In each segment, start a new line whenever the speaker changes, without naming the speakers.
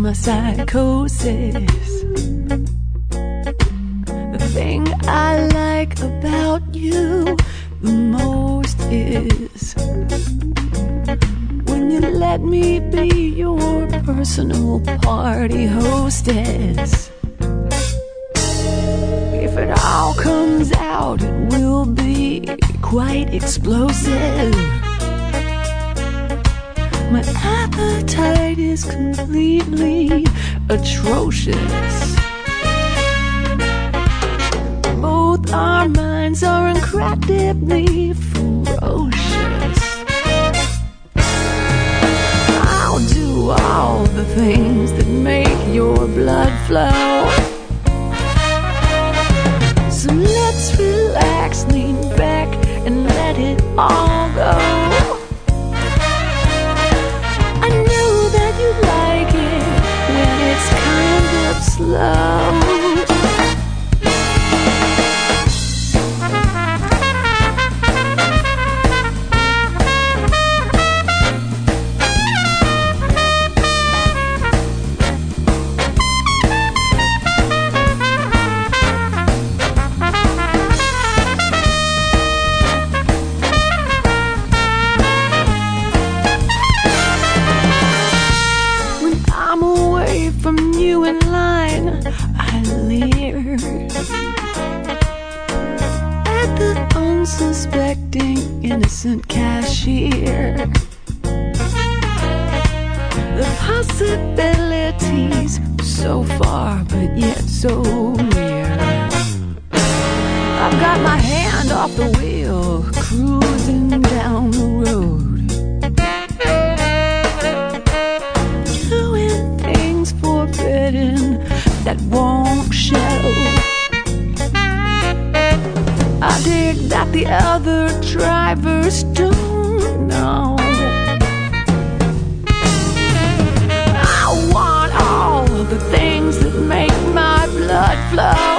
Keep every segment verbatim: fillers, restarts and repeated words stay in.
my psychosis. The thing I like about you the most is when you let me be your personal party hostess. If it all comes out, it will be quite explosive. My appetite is completely atrocious. Both our minds are incredibly ferocious. I'll do all the things that make your blood flow. So let's relax, lean back, and let it all go. I know that you like it when it's kind of slow. From you in line, I leer at the unsuspecting innocent cashier. The possibilities so far, but yet so near. I've got my hand off the wheel, cruising down the road, that won't show. I dig that the other drivers don't know. I want all the things that make my blood flow.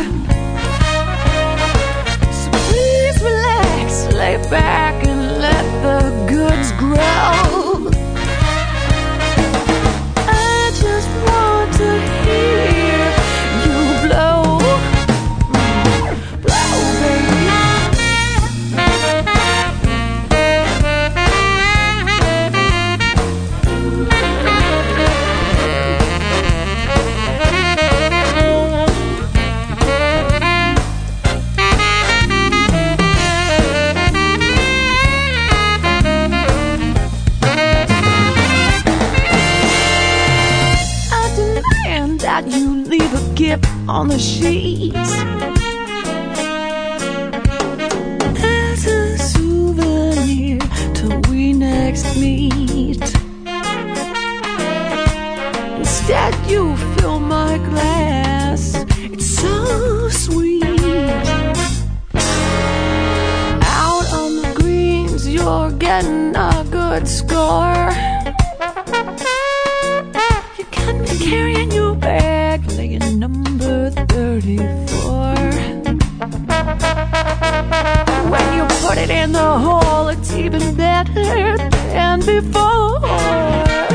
So please relax, lay back and let the goods grow. I just want to hear you blow, blow, baby. That you leave a gift on the sheets as a souvenir till we next meet. Instead you fill my glass, it's so sweet. Out on the greens you're getting a good score. You got me carrying your bag like a number thirty-four. When you put it in the hole, it's even better than before.